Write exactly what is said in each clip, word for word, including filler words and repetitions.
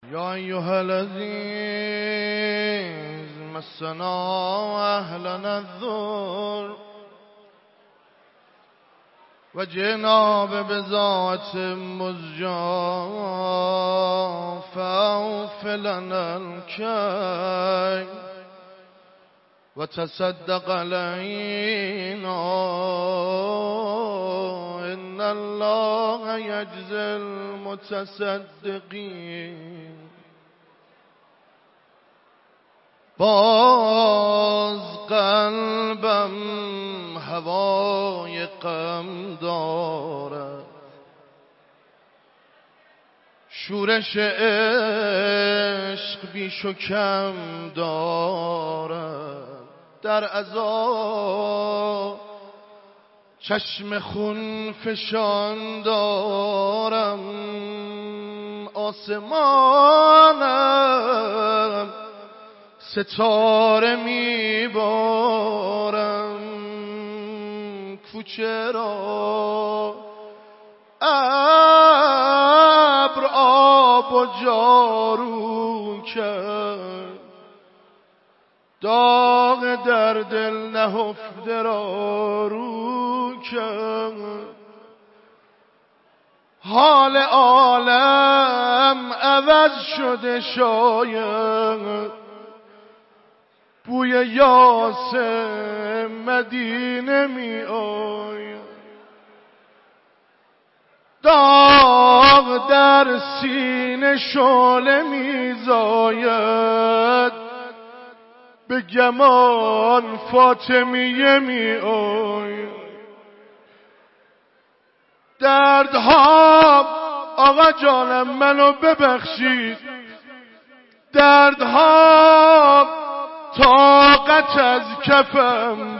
یا ایها الذین مسنا اهلنا الضر و جئنا ببضاعة مزجاة فأوف لنا الكيل وتصدق علينا إن الله يجزي المتصدقين. باز قلبم هوای غم دارد، شورش عشق بیش و کم دارد، در عذاب چشم خون فشان دارم، آسمانم ستاره میبارم، کوچه را ابر آب و جارو کرد، داغ در دل نهفته را رو کرد. حال عالم عوض شده شاید، بوی یاسر مدینه می آید، داغ در سینه شعله می زاید، به گمان فاطمیه می آید. دردها آقا جانم منو ببخشید، دردها طاقت از کفم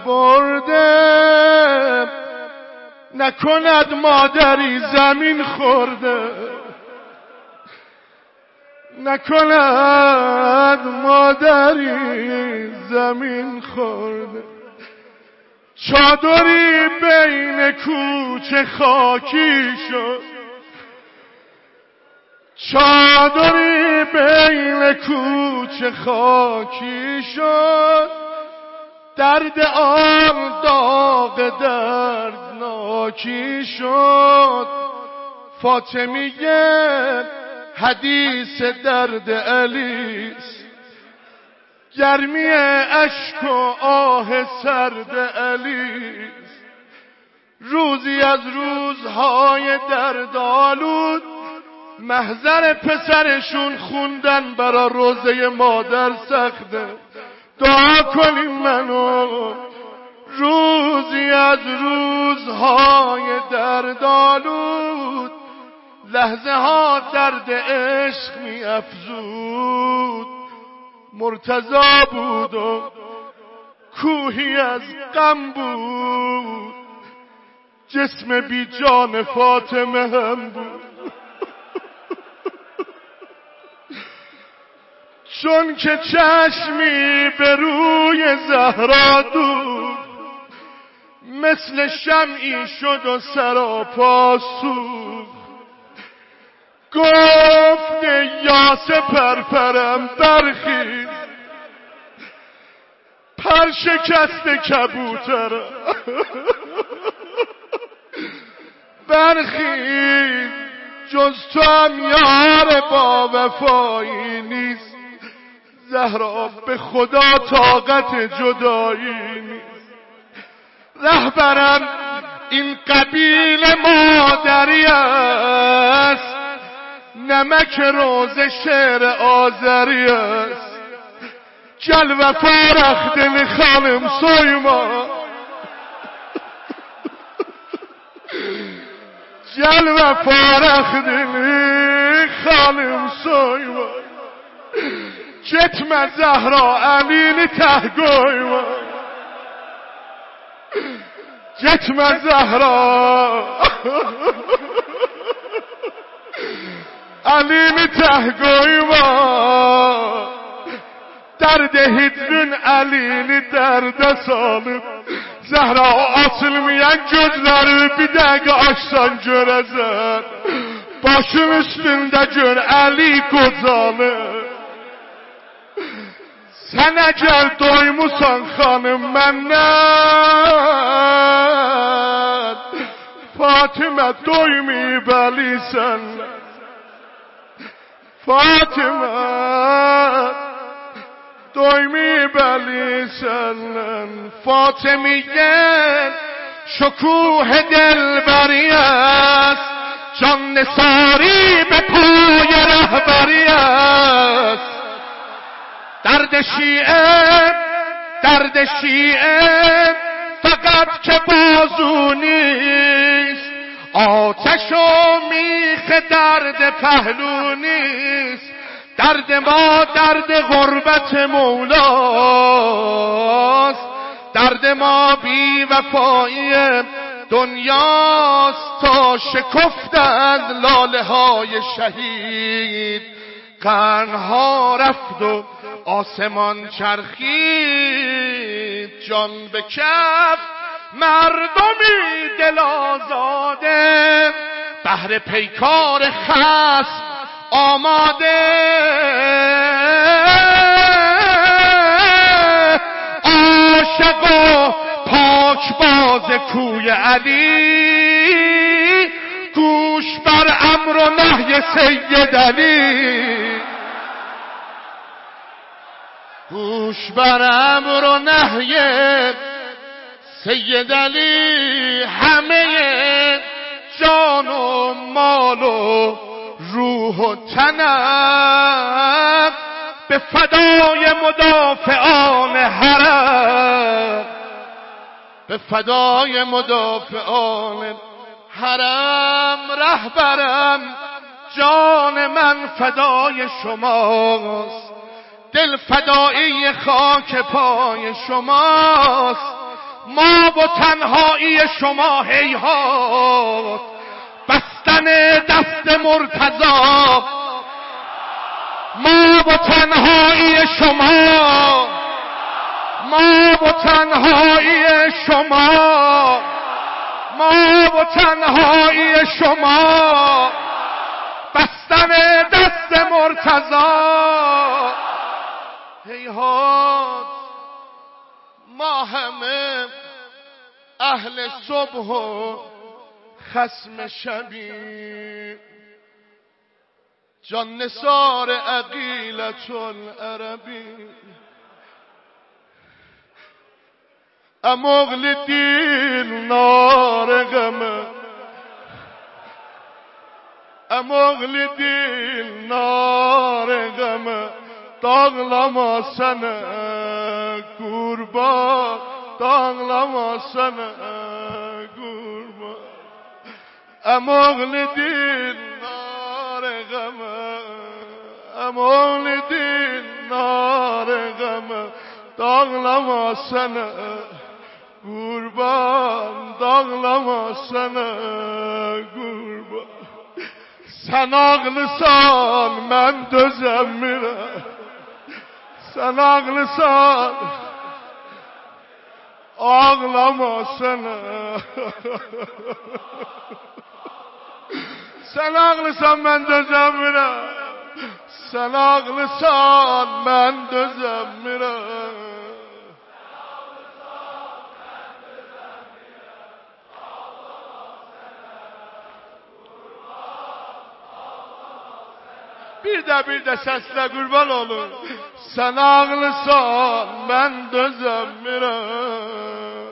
برده، نکند مادری زمین خورده، نکند مادری زمین خورده. چادری بین کوچه خاکی شد، چادری بین کوچه خاکی شد، درد آن داغ دردناکی شد. فاطمیه حدیث درد علیست، گرمی اشک و آه سرد علیست. روزی از روزهای دردآلود محضر پسرشون خوندن برا روزه مادر سخته. دعا کنیم منو روزی از روزهای دردآلود، لحظه ها درد عشق می افزود. مرتضی بود و کوهی از غم بود، جسم بی جان فاطمه هم بود. چون که چشمی به روی زهرا دود، مثل شمعی شد و سراپا سوخت. گفت یاس پرپرم برخیز، پر شکست کبوترم برخیز، جز تو هم یار با وفایی نیست. زهرا به خدا طاقت جدایی نیست. رهبرم این قبیله مادری است، نمک روز شعر آذری است. جل و فرخ دل خانم سویما، جل و فرخ دل خانم سویما، چتم زهرا امین تهگویما، چتم زهرا امین تهگویما، درد هیدرون علینی درد سالم. Zahra o asılmayan gözleri bir dege açsan görezler. başım üstünde gör Ali kocalı. Sen ecel doymusan hanım menden, Fatime doymayıp Ali senle. Fatime doymayıp Ali senle. Fatimiyen şkuه دلبری است، جان نثاری به پای رهبری است. درد شیعه درد شیعه فقط که بازو نیست، آتش و میخ درد پهلو نیست. درد ما درد غربت مولاست، درد ما بی وفایی دنیاست. تا شکفت از لاله های شهید قرنها رفت و آسمان چرخید. جان به کف مردمی دل آزاده، بهر پیکار خصم آماده. عاشق و پاک باز کوی علی، گوش بر امر و نهی سید علی. گوش بر امر و نهی سید علی. همه جان و مال و روح و تنم به فدای مدافعان حرم، به فدای مدافعان حرم. رهبرم جان من فدای شماست، دل فدایی خاک پای شماست. ما با تنهایی شما هیهات، بستن دست مرتضی. ما با تنهایی شما، ما با تنهایی شما، ما با تنهایی شما، بستن دست مرتضی. هیهات ما همه اهل صبح و خصم شبی، جان نثار عقیلة العربی. امغل دیل نار غمه، امغل دیل نار غمه. داغلama sene kurban, dağlama sene kurban. Emoğlu din nar gama, emoğlu din nar gama. Dağlama sene kurban, dağlama sene kurban. Sen ağlısan mən dözəmirəm, sen ağlısan ağlama sene. Sen ağlısan mən dözəmirəm, sen ağlısan mən dözəmirəm. Bir de bir de sesle kurban olun. Sen ağlısan ben dözəmirəm.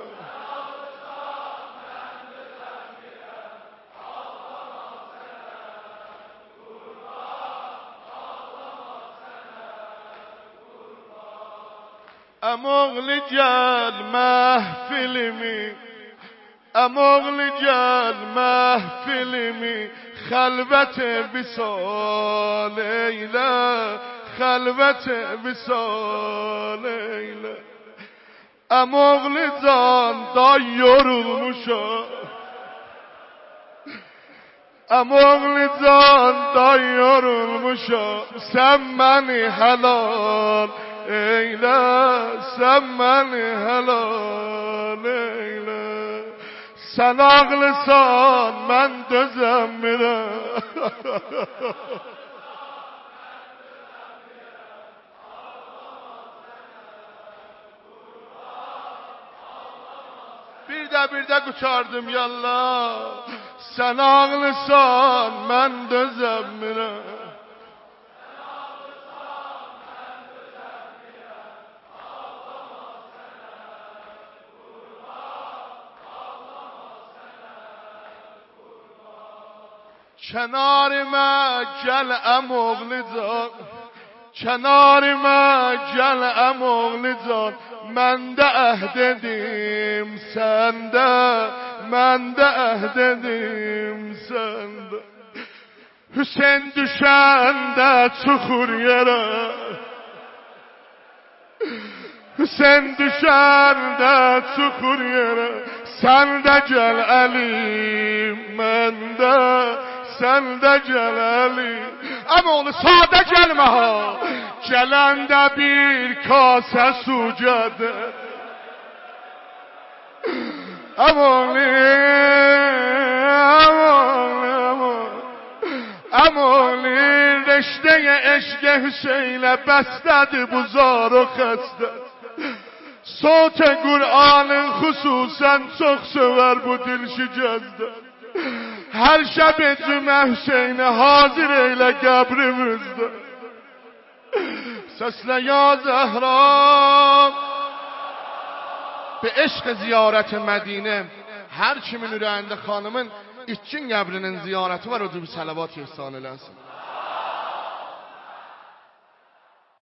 Emoğlu gel mahfilimi, emoğlu gel mahfilimi. خلوت وصال ایله، خلوت وصال ایله. اموغلی جان دا yorulmuşam، اموغلی جان دا yorulmuşam. Sen beni helal eyle, sen beni helal eyle. Sen ağlısan mən dözəmirəm. Bir də bir də quçardım yallah. Sen ağlısan mən dözəmirəm. Kenarıma gel em oğlucan, kenarıma gel em oğlucan. Mən də əhd edim səndə, mən də əhd edim səndə. Hüseyn düşəndə çuxur yerə, Hüseyn düşəndə çuxur yerə. Sən də gəl əlim, mən də sen de celali. Ama onu sade gelme ha. Gelende bir kase su cadı. Amoni, amoni, amoni. Amoni reşteye eşke Hüseyin'e bestedi bu zar o xəstə. Sote Kur'an'ın hususen çok sever bu dil şicazda. Her şeb cümə Hüseyin'e hazır eyle qəbrimizdə. Səslə ya Zəhra. Be eşq ziyarət Mədinə. Her kimin ürəyində xanımın için qəbrinin ziyarəti var, o cür bir salavat ihsan eləsin.